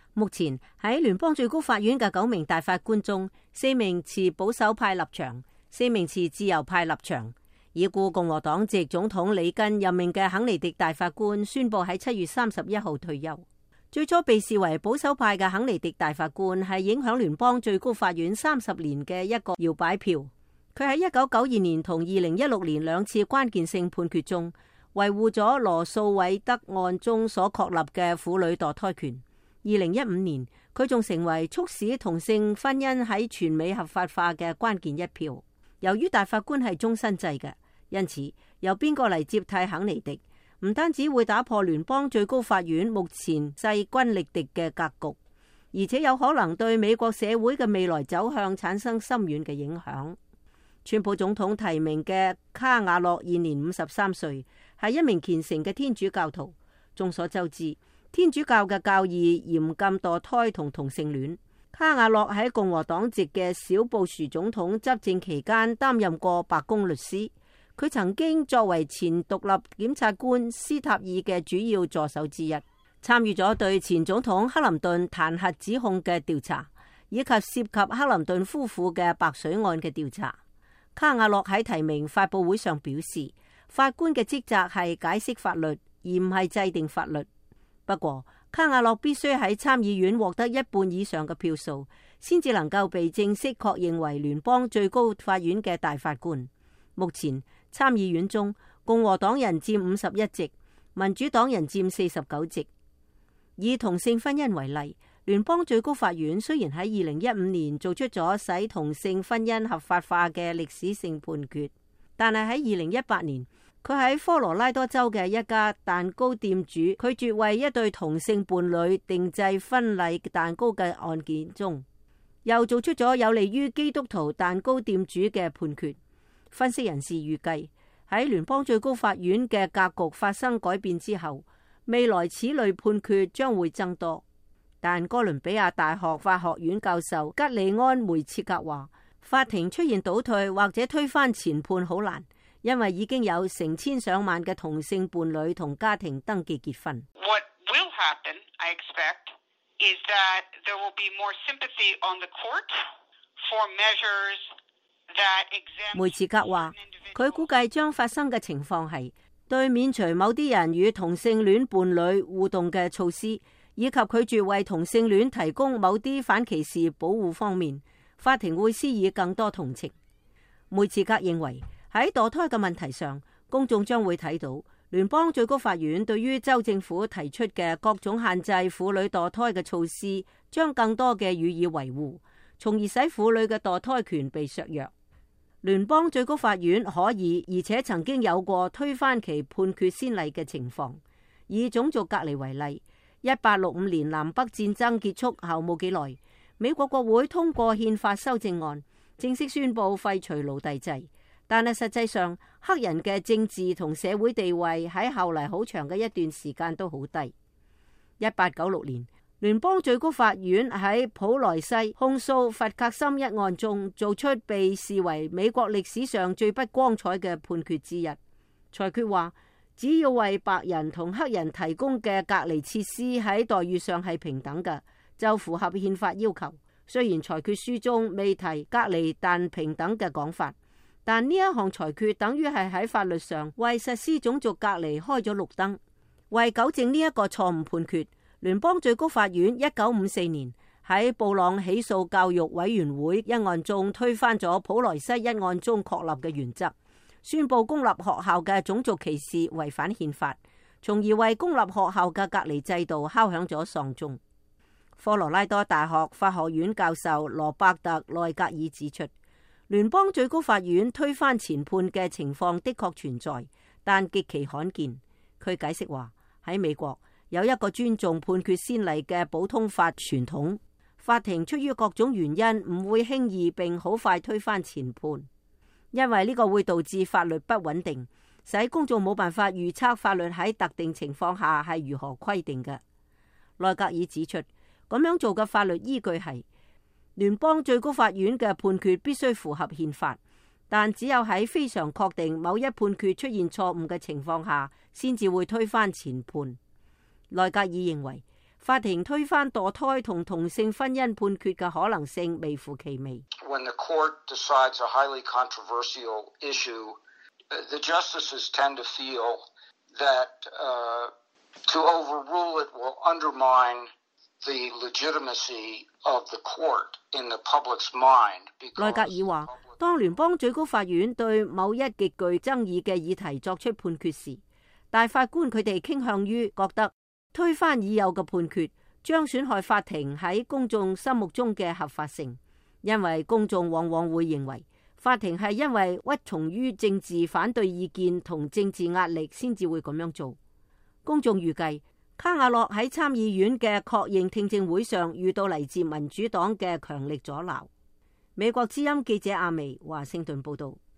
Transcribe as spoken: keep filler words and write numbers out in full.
目前喺聯邦最高法院嘅九名大法官中，四名持保守派立場，四名持自由派立場。已故共和黨籍總統里根任命嘅肯尼迪大法官宣布喺七月三十一號退休。最初被視為保守派嘅肯尼迪大法官係影響聯邦最高法院三十年嘅一個搖擺票。佢喺一九九二年同二零一六年兩次關鍵性判決中，維護咗羅訴韋德案中所確立嘅婦女墮胎權。二零一五年，佢仲成為促使同性婚姻喺全美合法化嘅關鍵一票。由於大法官係終身制嘅，因此由邊個嚟接替肯尼迪，唔單止會打破聯邦最高法院目前勢均力敵嘅格局，而且有可能對美國社會嘅未來走向產生深遠嘅影響。川普總統提名嘅卡瓦諾現年五十三歲，係一名虔誠嘅天主教徒。眾所周知，天主教嘅教義嚴禁墮胎同同性戀。卡瓦諾喺共和黨籍嘅小布殊總統執政期間擔任過白宮律師。佢曾經作為前獨立檢察官斯塔爾嘅主要助手之一，參與咗對前總統克林頓彈劾指控嘅調查，以及涉及克林頓夫婦嘅白水案嘅調查。卡瓦諾喺提名發佈會上表示，法官嘅職責係解釋法律，而唔係制定法律。不過，卡瓦諾必須喺參議院獲得一半以上嘅票數，先至能夠被正式確認為聯邦最高法院嘅大法官。目前參議院中，共和黨人佔五十一席，民主黨人佔四十九席。以同性婚姻為例，聯邦最高法院雖然喺二零一五年做出咗使同性婚姻合法化嘅歷史性判決，但係喺二零一八年，佢喺科羅拉多州嘅一家蛋糕店主拒絕為一對同性伴侶定製婚禮蛋糕嘅案件中，又做出咗有利於基督徒蛋糕店主嘅判決。分析人士預計，喺聯邦最高法院嘅格局發生改變之後，未來此類判決將會增多。但哥倫比亞大學法學院教授吉利安梅切格話，法庭出現倒退或者推翻前判好難，因為已經有成千上萬嘅同性伴侶同家庭登記結婚。 What will happen, I expect, is that there will be more sympathy on the court for measures that exempt。 梅切格話，佢估計將發生嘅情況係對免除某啲人與同性戀伴侶互動嘅措施，以及拒絕為同性戀提供某啲反歧視保護方面，法庭會施以更多同情。梅切格認為喺墮胎嘅問題上，公眾將會睇到聯邦最高法院對於州政府提出嘅各種限制婦女墮胎嘅措施，將更多嘅予以維護，從而使婦女嘅墮胎權被削弱。聯邦最高法院可以而且曾經有過推翻其判決先例嘅情況。以種族隔離為例，一八六五年南北戰爭結束後冇幾耐，美國國會通過憲法修正案，正式宣布廢除奴隸制。但係實際上，黑人嘅政治同社會地位喺後嚟好長嘅一段時間都好低。一八九六年，聯邦最高法院喺普萊西控訴弗格森一案中做出被視為美國歷史上最不光彩嘅判決之一。裁決話，只要為白人同黑人提供嘅隔離設施喺待遇上係平等嘅，就符合憲法要求。雖然裁決書中未提隔離但平等嘅講法，但呢一項裁決等於係喺法律上為實施種族隔離開咗綠燈。為糾正呢一個錯誤判決，聯邦最高法院一九五四年喺布朗起訴教育委員會一案中推翻咗普萊西一案中確立嘅原則，宣布公立學校嘅種族歧視違反憲法，從而為公立學校嘅隔離制度敲響咗喪鐘。科羅拉多大學法學院教授羅伯特內格爾指出，聯邦最高法院推翻前判嘅情況的確存在，但極其罕見。佢解釋話，喺美國有一個尊重判決先例嘅普通法傳統，法庭出於各種原因唔會輕易並好快推翻前判，因為呢個會導致法律不穩定，使公眾冇辦法預測法律喺特定情況下係如何規定嘅。內格爾指出，咁樣做嘅法律依據係聯邦最高法院嘅判決必須符合憲法，但只有喺非常確定某一判決出現錯誤嘅情況下，先至會推翻前判。內格爾認為， 法庭推翻墮胎同同性婚姻判決嘅可能性微乎其微。 When the court decides a highly controversial issue, the justices tend to feel that uh, to overrule it will undermine the legitimacy of the court in the public's mind. 內格爾話，當聯邦最高法院對某一極具爭議嘅議題作出判決時，大法官佢哋傾向於覺得推翻已有嘅判決將損害法庭喺公眾心目中嘅合法性，因為公眾往往會認為法庭係因為屈從於政治反對意見同政治壓力先至會咁樣做。公眾預計卡瓦諾喺參議院嘅確認聽證會上遇到嚟自民主黨嘅強力阻撓。美國之音記者阿薇華盛頓報道。